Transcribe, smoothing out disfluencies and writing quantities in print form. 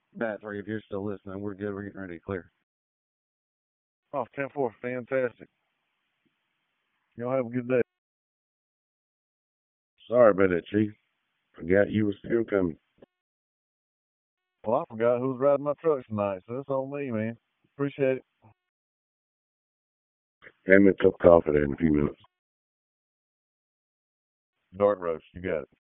Bat 3, if you're still listening, we're good. We're getting ready to clear. Oh, 10-4, fantastic. Y'all have a good day. Sorry about that, Chief. Forgot you were still coming. Well, I forgot who was riding my truck tonight, so that's on me, man. Appreciate it. Have me a cup of coffee there in a few minutes. Dark roast, you got it.